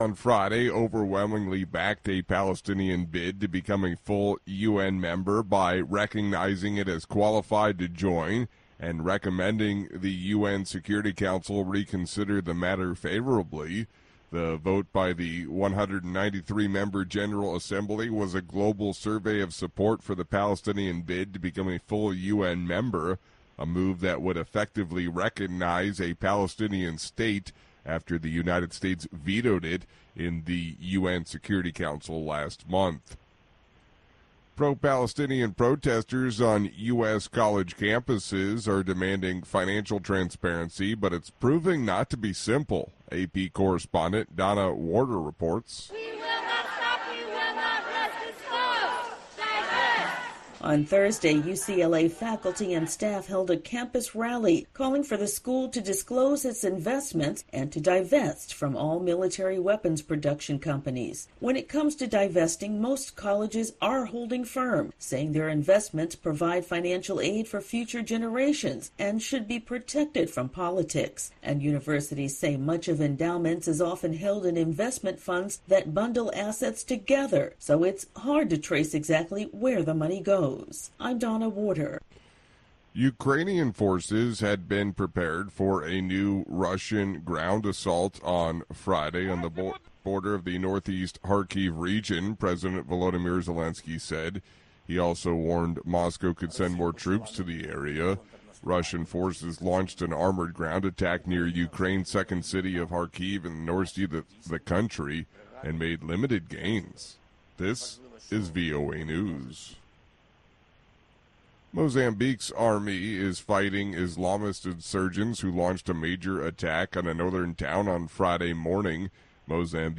on Friday overwhelmingly backed a Palestinian bid to become a full UN member by recognizing it as qualified to join and recommending the UN Security Council reconsider the matter favorably. The vote by the 193-member General Assembly was a global survey of support for the Palestinian bid to become a full UN member, a move that would effectively recognize a Palestinian state after the United States vetoed it in the UN Security Council last month. Pro-Palestinian protesters on U.S. college campuses are demanding financial transparency, but it's proving not to be simple. AP correspondent Donna Warder reports. We will not stop. We will not rest. Expose. Divest. On Thursday, UCLA faculty and staff held a campus rally calling for the school to disclose its investments and to divest from all military weapons production companies. When it comes to divesting, most colleges are holding firm, saying their investments provide financial aid for future generations and should be protected from politics. And universities say much of endowments is often held in investment funds that bundle assets together, so it's hard to trace exactly where the money goes. I'm Donna Warder. Ukrainian forces had been prepared for a new Russian ground assault on Friday on the border of the northeast Kharkiv region, President Volodymyr Zelensky said. He also warned Moscow could send more troops to the area. Russian forces launched an armored ground attack near Ukraine's second city of Kharkiv in the north of the country and made limited gains. This is VOA News. Mozambique's army is fighting Islamist insurgents who launched a major attack on a northern town on Friday morning. Mozambique